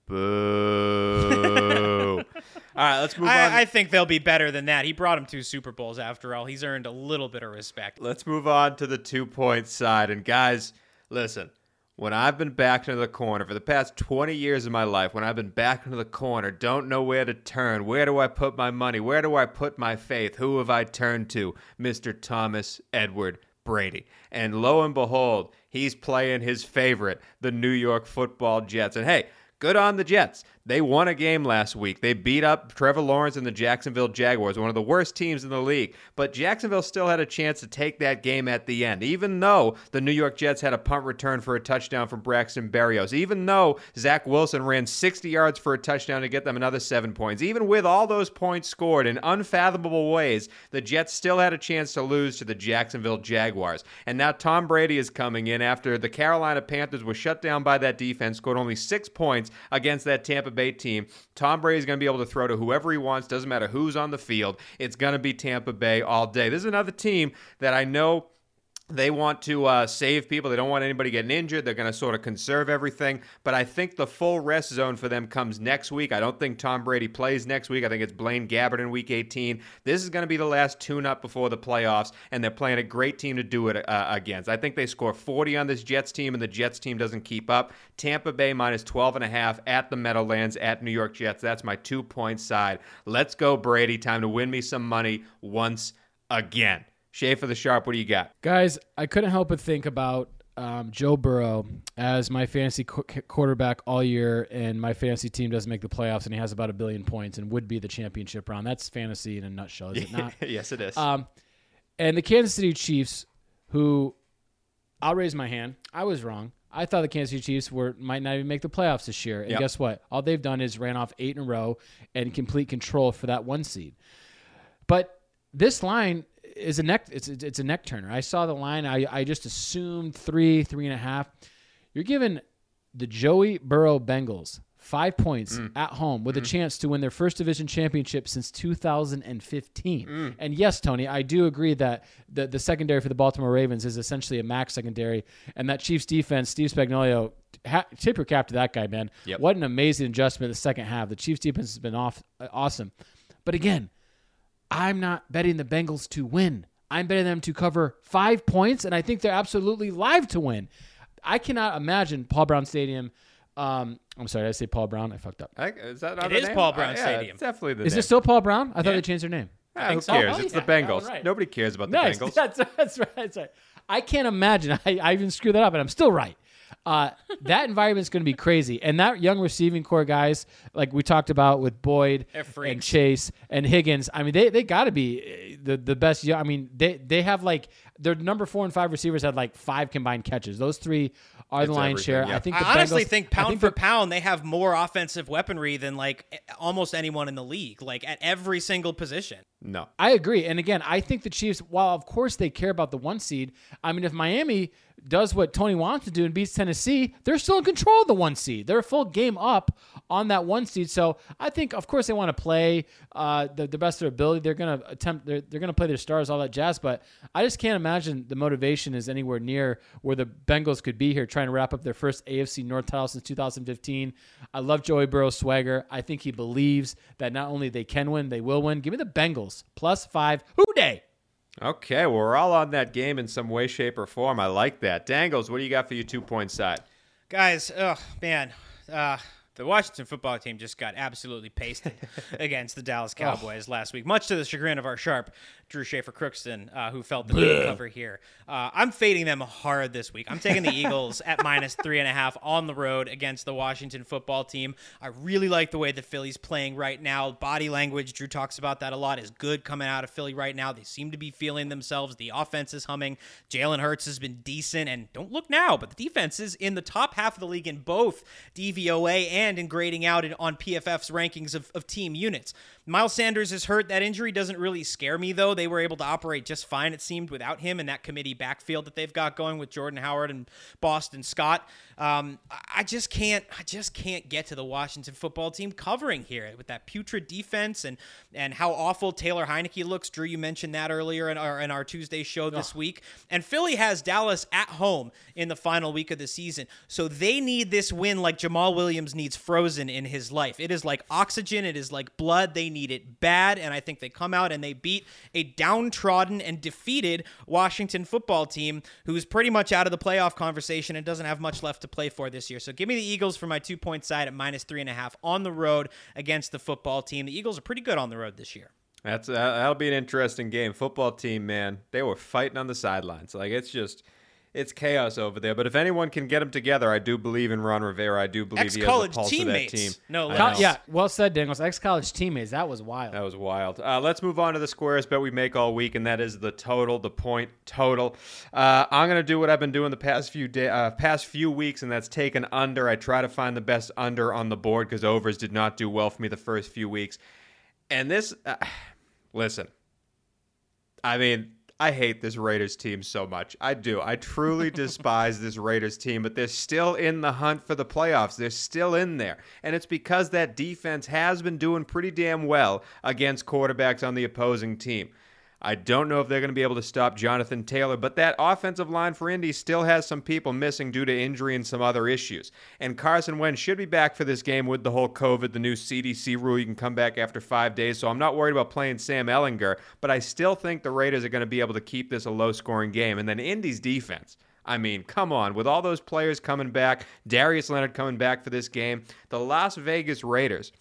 Boo! All right, let's move on. I think they'll be better than that. He brought him 2 Super Bowls after all. He's earned a little bit of respect. Let's move on to the 2-point side. And guys, listen. When I've been backed into the corner for the past 20 years of my life, when I've been backed into the corner, don't know where to turn, where do I put my money, where do I put my faith, who have I turned to? Mr. Thomas Edward Brady. And lo and behold, he's playing his favorite, the New York Football Jets. And hey, good on the Jets. They won a game last week. They beat up Trevor Lawrence and the Jacksonville Jaguars, one of the worst teams in the league. But Jacksonville still had a chance to take that game at the end, even though the New York Jets had a punt return for a touchdown from Braxton Berrios, even though Zach Wilson ran 60 yards for a touchdown to get them another 7 points. Even with all those points scored in unfathomable ways, the Jets still had a chance to lose to the Jacksonville Jaguars. And now Tom Brady is coming in after the Carolina Panthers were shut down by that defense, scored only 6 points against that Tampa Bay team. Tom Brady is going to be able to throw to whoever he wants. Doesn't matter who's on the field. It's going to be Tampa Bay all day. This is another team that I know they want to save people. They don't want anybody getting injured. They're going to sort of conserve everything. But I think the full rest zone for them comes next week. I don't think Tom Brady plays next week. I think it's Blaine Gabbert in Week 18. This is going to be the last tune-up before the playoffs, and they're playing a great team to do it against. I think they score 40 on this Jets team, and the Jets team doesn't keep up. Tampa Bay minus 12.5 at the Meadowlands at New York Jets. That's my 2-point side. Let's go, Brady. Time to win me some money once again. Schaefer the Sharp, what do you got? Guys, I couldn't help but think about Joe Burrow as my fantasy quarterback all year, and my fantasy team doesn't make the playoffs, and he has about 1 billion points and would be the championship round. That's fantasy in a nutshell, is it not? Yes, it is. And the Kansas City Chiefs, who I'll raise my hand. I was wrong. I thought the Kansas City Chiefs might not even make the playoffs this year. And guess what? All they've done is ran off 8 in a row and complete control for that 1 seed. But this line is a neck. It's a neck turner. I saw the line. I just assumed 3.5. You're giving the Joey Burrow Bengals 5 points at home with a chance to win their first division championship since 2015. And yes, Tony, I do agree that the secondary for the Baltimore Ravens is essentially a max secondary, and that Chiefs defense, Steve Spagnuolo, tip your cap to that guy, man. Yep. What an amazing adjustment in the second half. The Chiefs defense has been awesome. But again, I'm not betting the Bengals to win. I'm betting them to cover 5 points, and I think they're absolutely live to win. I cannot imagine Paul Brown Stadium. I'm sorry, did I say Paul Brown? I fucked up. Is that not It the is name? Paul Brown Yeah, Stadium. it's definitely the Is name. it still Paul Brown? I thought they changed their name. Who so. cares? Oh, It's yeah. the Bengals. Oh, right. Nobody cares about the Nice. Bengals. That's right. I can't imagine. I even screwed that up, and I'm still right. That environment's going to be crazy. And that young receiving core guys, like we talked about with Boyd and Chase and Higgins, I mean, they got to be the best. I mean, they have like their number 4 and 5 receivers had like 5 combined catches. Those 3 are the lion's share. Yeah. I think. I honestly think pound for pound, they have more offensive weaponry than like almost anyone in the league, like at every single position. No. I agree. And again, I think the Chiefs, while of course they care about the 1 seed, I mean, if Miami does what Tony wants to do and beats Tennessee, they're still in control of the 1 seed. They're a full game up on that 1 seed. So I think, of course, they want to play the best of their ability. They're going to attempt. They're going to play their stars, all that jazz. But I just can't imagine the motivation is anywhere near where the Bengals could be here, trying to wrap up their first AFC North title since 2015. I love Joey Burrow's swagger. I think he believes that not only they can win, they will win. Give me the Bengals +5. Who day? Okay, well, we're all on that game in some way, shape, or form. I like that. Dangles, what do you got for your 2-point side? Guys, oh man, The Washington football team just got absolutely pasted against the Dallas Cowboys last week, much to the chagrin of our sharp Drew Schaefer-Crookston, who felt the big cover here. I'm fading them hard this week. I'm taking the Eagles at -3.5 on the road against the Washington football team. I really like the way the Philly's playing right now. Body language, Drew talks about that a lot, is good coming out of Philly right now. They seem to be feeling themselves. The offense is humming. Jalen Hurts has been decent, and don't look now, but the defense is in the top half of the league in both DVOA and in grading out on PFF's rankings of team units. Miles Sanders is hurt. That injury doesn't really scare me, though. They were able to operate just fine, it seemed, without him in that committee backfield that they've got going with Jordan Howard and Boston Scott. I just can't get to the Washington football team covering here with that putrid defense and how awful Taylor Heineke looks. Drew, you mentioned that earlier in our Tuesday show this week. And Philly has Dallas at home in the final week of the season, so they need this win like Jamal Williams needs Frozen in his life. It is like oxygen. It is like blood. They need it bad, and I think they come out and they beat a downtrodden and defeated Washington football team who's pretty much out of the playoff conversation and doesn't have much left to play for this year. So give me the Eagles for my 2-point side at -3.5 on the road against the football team. The Eagles are pretty good on the road this year. That'll be an interesting game. Football team, man, they were fighting on the sidelines. Like, it's chaos over there. But if anyone can get them together, I do believe in Ron Rivera. I do believe he has the pulse of that team. No, yeah, well said, Dangles. Ex-college teammates. That was wild. That was wild. Let's move on to the squares bet we make all week, and that is the total, the point total. I'm going to do what I've been doing the past few weeks, and that's take an under. I try to find the best under on the board because overs did not do well for me the first few weeks. And this, listen, I mean, I hate this Raiders team so much. I do. I truly despise this Raiders team, but they're still in the hunt for the playoffs. They're still in there. And it's because that defense has been doing pretty damn well against quarterbacks on the opposing team. I don't know if they're going to be able to stop Jonathan Taylor, but that offensive line for Indy still has some people missing due to injury and some other issues. And Carson Wentz should be back for this game with the whole COVID, the new CDC rule. You can come back after 5 days, so I'm not worried about playing Sam Ehlinger, but I still think the Raiders are going to be able to keep this a low-scoring game. And then Indy's defense. I mean, come on. With all those players coming back, Darius Leonard coming back for this game, the Las Vegas Raiders,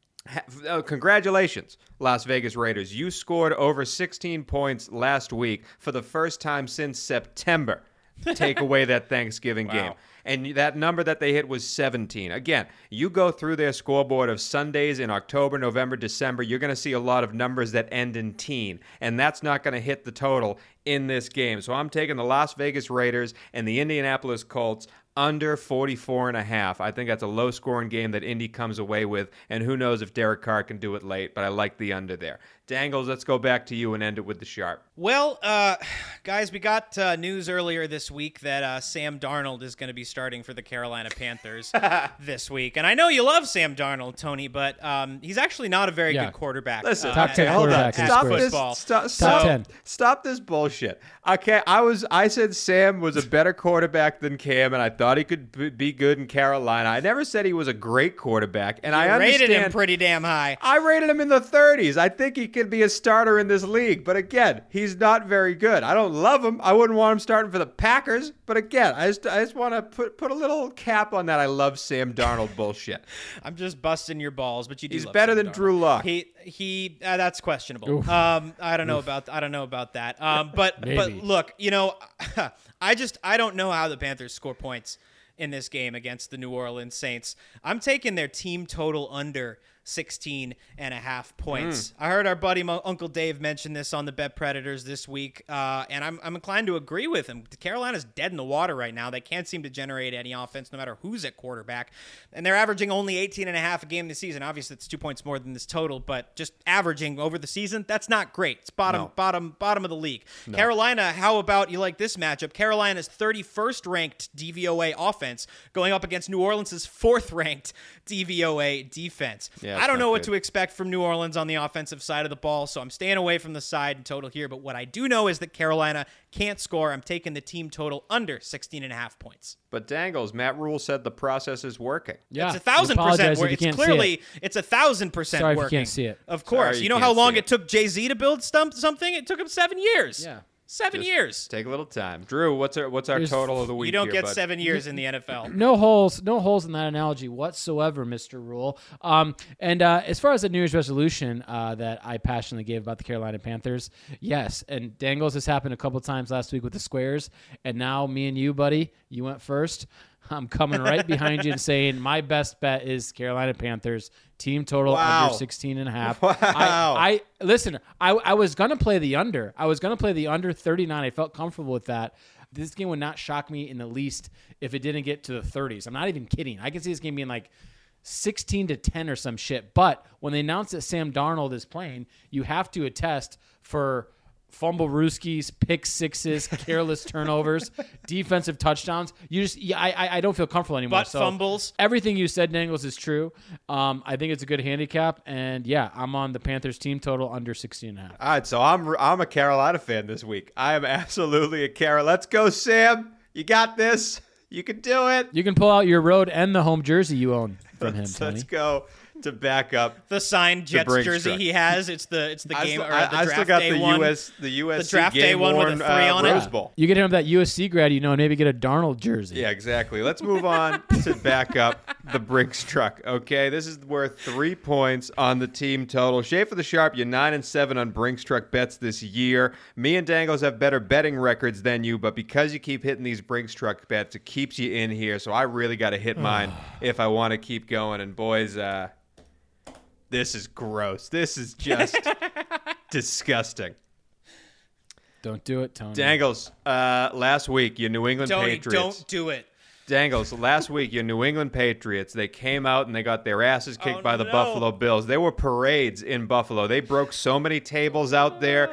congratulations, Las Vegas Raiders. You scored over 16 points last week for the first time since September. Take away that Thanksgiving game. And that number that they hit was 17. Again, you go through their scoreboard of Sundays in October, November, December, you're going to see a lot of numbers that end in teen. And that's not going to hit the total in this game. So I'm taking the Las Vegas Raiders and the Indianapolis Colts under 44.5. I think that's a low-scoring game that Indy comes away with, and who knows if Derek Carr can do it late, but I like the under there. Dangles, let's go back to you and end it with the sharp. Well, guys, we got news earlier this week that Sam Darnold is going to be starting for the Carolina Panthers this week. And I know you love Sam Darnold, Tony, but he's actually not a very good quarterback. Listen, top 10 quarterback in football. Top 10. Stop this bullshit. Okay, I said Sam was a better quarterback than Cam, and I thought he could be good in Carolina. I never said he was a great quarterback, and I understand. Rated him pretty damn high. I rated him in the 30s. I think he could be a starter in this league, but again, he's not very good. I don't love him. I wouldn't want him starting for the Packers, but again, I just want to put a little cap on that. I love Sam Darnold bullshit. I'm just busting your balls, but you do. He's love better Sam than Darnold. Drew Lock. He that's questionable. I don't know about that. But look, you know, I don't know how the Panthers score points in this game against the New Orleans Saints. I'm taking their team total under 16.5 points. I heard our buddy Uncle Dave mention this on the Bet Predators this week, and I'm inclined to agree with him. Carolina's dead in the water right now. They can't seem to generate any offense no matter who's at quarterback, and they're averaging only 18.5 a game this season. Obviously, it's 2 points more than this total, but just averaging over the season, that's not great. It's bottom of the league. No. Carolina, how about you like this matchup? Carolina's 31st ranked DVOA offense going up against New Orleans' 4th ranked DVOA defense. Yeah, I don't know what to expect from New Orleans on the offensive side of the ball, so I'm staying away from the side and total here. But what I do know is that Carolina can't score. I'm taking the team total under 16.5 points. But Dangles, Matt Rule said the process is working. Yeah, it's 1,000% working. It's clearly, it's 1,000% working. Sorry if you can't see it. Of course. You know how long it took Jay-Z to build something? It took him 7 years. Yeah. 7 years. Take a little time. Drew, what's our total of the week? You don't here, get bud? 7 years in the NFL. No holes in that analogy whatsoever, Mr. Rule. And as far as the New Year's resolution that I passionately gave about the Carolina Panthers, yes. And Dangles, this happened a couple times last week with the squares, and now me and you, buddy, you went first. I'm coming right behind you and saying my best bet is Carolina Panthers team total under 16.5. Wow. Listen. I was gonna play the under. I was gonna play the under 39. I felt comfortable with that. This game would not shock me in the least if it didn't get to the 30s. I'm not even kidding. I can see this game being like 16-10 or some shit. But when they announced that Sam Darnold is playing, you have to attest for fumble rooskies, pick sixes, careless turnovers, defensive touchdowns. I don't feel comfortable anymore. Butt fumbles. Everything you said, Dangles, is true. I think it's a good handicap, and yeah, I'm on the Panthers team total under 16.5. All right, so I'm a Carolina fan this week. I am absolutely a Carolina. Let's go, Sam. You got this. You can do it. You can pull out your road and the home jersey you own from him, Tony. Let's go to back up the signed Jets Brinks jersey truck. he has. It's the game or the I draft still got day the one. the USC draft day one with a 3 on Rose it. Bowl. You get him that USC grad, and maybe get a Darnold jersey. Yeah, exactly. Let's move on to back up the Brinks truck. Okay, this is worth 3 points on the team total. Shave for the sharp, you're 9-7 on Brinks truck bets this year. Me and Dangles have better betting records than you, but because you keep hitting these Brinks truck bets, it keeps you in here. So I really got to hit mine if I want to keep going. And boys, this is gross. This is just disgusting. Don't do it, Tony. Dangles, last week, your New England Tony, Patriots. don't do it. Dangles, last week, your New England Patriots, they came out and they got their asses kicked by the Buffalo Bills. There were parades in Buffalo. They broke so many tables out there.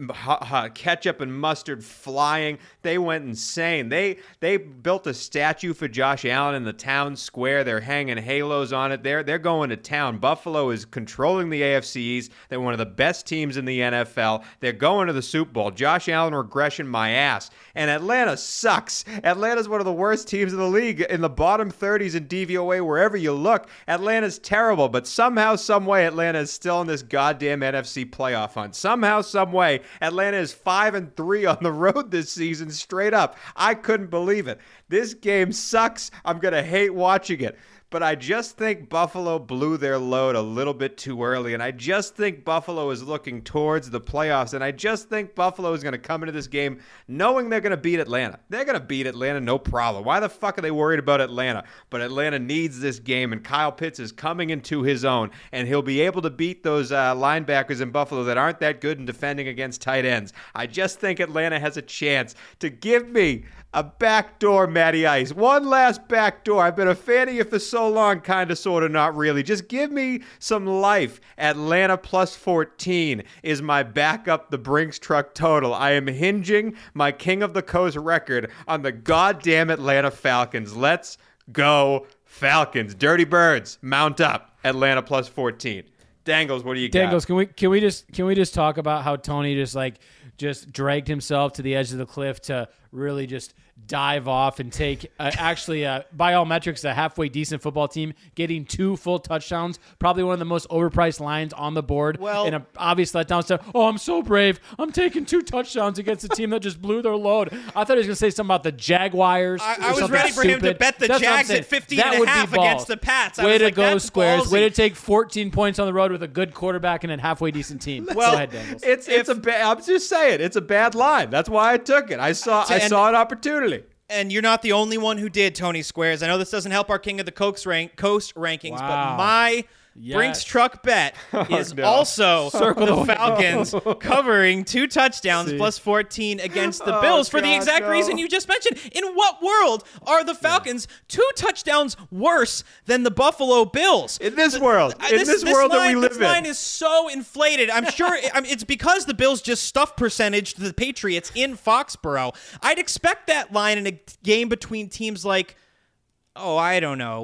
Ketchup and mustard flying. They went insane. They built a statue for Josh Allen in the town square. They're hanging halos on it. They're going to town. Buffalo is controlling the AFC East. They're one of the best teams in the NFL. They're going to the Super Bowl. Josh Allen regression my ass. And Atlanta sucks. Atlanta's one of the worst teams in the league, in the bottom 30s in DVOA wherever you look. Atlanta's terrible, but somehow, some way, Atlanta is still in this goddamn NFC playoff hunt. Somehow, some way, Atlanta is 5-3 on the road this season, straight up. I couldn't believe it. This game sucks. I'm going to hate watching it. But I just think Buffalo blew their load a little bit too early. And I just think Buffalo is looking towards the playoffs. And I just think Buffalo is going to come into this game knowing they're going to beat Atlanta. They're going to beat Atlanta, no problem. Why the fuck are they worried about Atlanta? But Atlanta needs this game. And Kyle Pitts is coming into his own. And he'll be able to beat those linebackers in Buffalo that aren't that good in defending against tight ends. I just think Atlanta has a chance to give me a backdoor Matty Ice. One last backdoor. I've been a fan of you for so long, kind of, sort of, not really. Just give me some life. Atlanta plus 14 is my backup, the Brinks truck total. I am hinging my King of the Coast record on the goddamn Atlanta Falcons. Let's go Falcons. Dirty Birds, mount up. Atlanta plus 14. Dangles, what do you got? Dangles, can we just talk about how Tony just dragged himself to the edge of the cliff to really just dive off and take by all metrics a halfway decent football team getting 2 full touchdowns, probably one of the most overpriced lines on the board, well, and an obvious letdown stuff. Oh, I'm so brave, I'm taking 2 touchdowns against a team that just blew their load. I thought he was going to say something about the Jaguars. I was ready for him to bet the Jags at 50.5 against the Pats. Way to go, that's Squares. ballsy. Way to take 14 points on the road with a good quarterback and a halfway decent team. Well, go ahead, Dangles. I'm just saying, it's a bad line. That's why I took it. I saw an opportunity. And you're not the only one who did, Tony Squares. I know this doesn't help our King of the Coast rankings, but my Brinks truck bet is also the Falcons covering 2 touchdowns plus 14 against the Bills for the exact reason you just mentioned. In what world are the Falcons 2 touchdowns worse than the Buffalo Bills? In this world. This world that we live in. This line is so inflated. I'm sure it's because the Bills just stuffed percentage to the Patriots in Foxborough. I'd expect that line in a game between teams like, I don't know,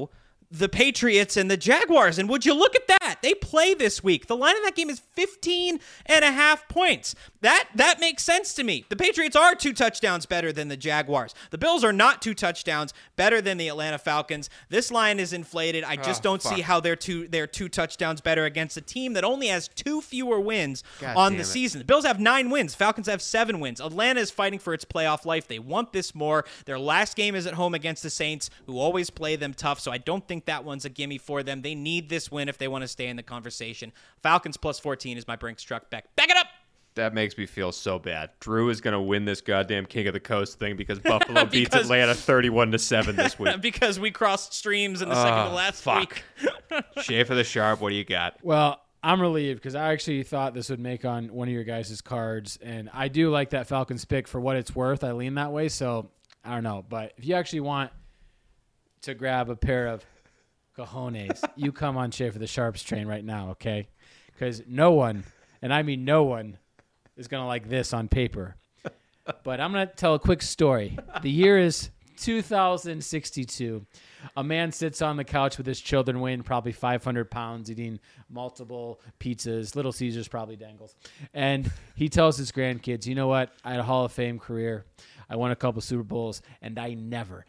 the Patriots and the Jaguars. And would you look at that? They play this week. The line of that game is 15.5 points. That makes sense to me. The Patriots are 2 touchdowns better than the Jaguars. The Bills are not 2 touchdowns better than the Atlanta Falcons. This line is inflated. I just don't see how they're 2 touchdowns better against a team that only has 2 fewer wins on the season. The Bills have 9 wins. Falcons have 7 wins. Atlanta is fighting for its playoff life. They want this more. Their last game is at home against the Saints, who always play them tough, so I don't think that one's a gimme for them. They need this win if they want to stay in the conversation. Falcons plus 14 is my Brinks truck back. Back it up! That makes me feel so bad. Drew is going to win this goddamn King of the Coast thing because Buffalo beats Atlanta 31-7 this week. Because we crossed streams in the second to last week. Schaefer the Sharp, what do you got? Well, I'm relieved because I actually thought this would make on one of your guys' cards, and I do like that Falcons pick for what it's worth. I lean that way, so I don't know. But if you actually want to grab a pair of cojones, you come on Schaefer the Sharp's train right now, okay? Because no one, and I mean no one, is going to like this on paper. But I'm going to tell a quick story. The year is 2062. A man sits on the couch with his children weighing probably 500 pounds, eating multiple pizzas. Little Caesars probably dangles. And he tells his grandkids, you know what? I had a Hall of Fame career. I won a couple Super Bowls, and I never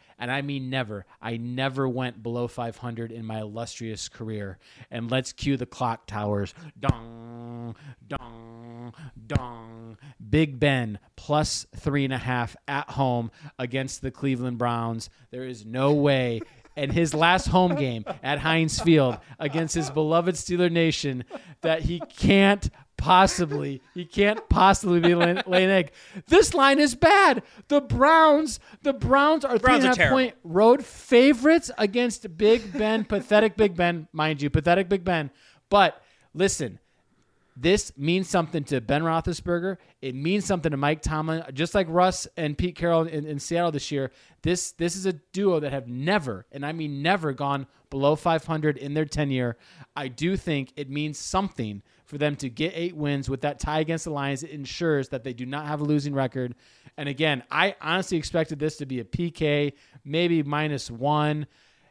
went below 500 in my illustrious career. And let's cue the clock towers. Dong, dong, dong. Big Ben plus 3.5 at home against the Cleveland Browns. There is no way. And his last home game at Heinz Field against his beloved Steeler Nation that he can't possibly be laying an egg. This line is bad. The Browns are 3.5 point road favorites against Big Ben, pathetic Big Ben, mind you, pathetic Big Ben. But listen, this means something to Ben Roethlisberger. It means something to Mike Tomlin. Just like Russ and Pete Carroll in Seattle this year, this is a duo that have never, and I mean never, gone below 500 in their tenure. I do think it means something for them to get 8 wins with that tie against the Lions. It ensures that they do not have a losing record. And again, I honestly expected this to be a PK, maybe -1.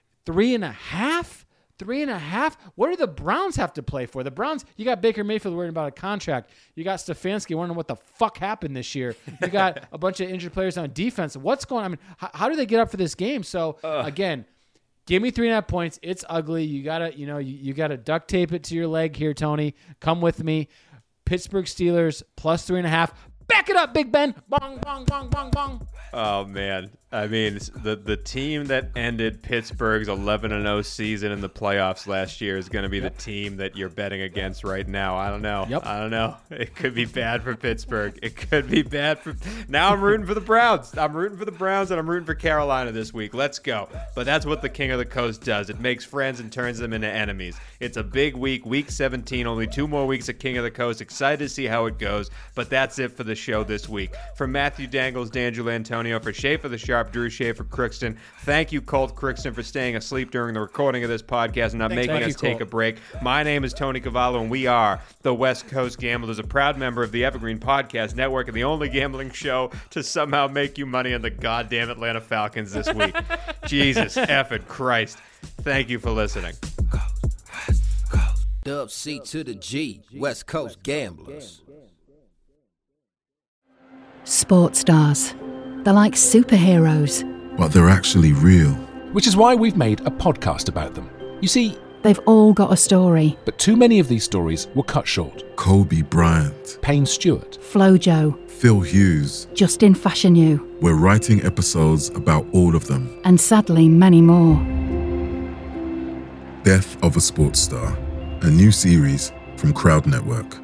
3.5? 3.5? What do the Browns have to play for? The Browns, you got Baker Mayfield worrying about a contract. You got Stefanski wondering what the fuck happened this year. You got a bunch of injured players on defense. What's going on? I mean, how do they get up for this game? So, again, give me 3.5 points. It's ugly. You gotta duct tape it to your leg here, Tony. Come with me. Pittsburgh Steelers plus 3.5. Back it up, Big Ben. Bong, bong, bong, bong, bong. Oh, man. I mean, the team that ended Pittsburgh's 11-0 season in the playoffs last year is going to be the team that you're betting against right now. I don't know. I don't know. It could be bad for Pittsburgh. It could be bad for... Now I'm rooting for the Browns. I'm rooting for the Browns, and I'm rooting for Carolina this week. Let's go. But that's what the King of the Coast does. It makes friends and turns them into enemies. It's a big week, week 17, only 2 more weeks of King of the Coast. Excited to see how it goes, but that's it for the show this week. For Matthew Dangles, D'Angelo Antonio, for Schaefer the Sharp, Drew Schaefer, Crookston. Thank you, Colt Crookston, for staying asleep during the recording of this podcast and not making us take a break. My name is Tony Cavallo, and we are the West Coast Gamblers, a proud member of the Evergreen Podcast Network and the only gambling show to somehow make you money on the goddamn Atlanta Falcons this week. Jesus effing Christ. Thank you for listening. Dub C to the G, West Coast Gamblers. Sports stars. They're like superheroes. But they're actually real. Which is why we've made a podcast about them. You see, they've all got a story. But too many of these stories were cut short. Kobe Bryant, Payne Stewart, Flojo, Phil Hughes, Justin Fashanu. We're writing episodes about all of them. And sadly, many more. Death of a Sports Star, a new series from Crowd Network.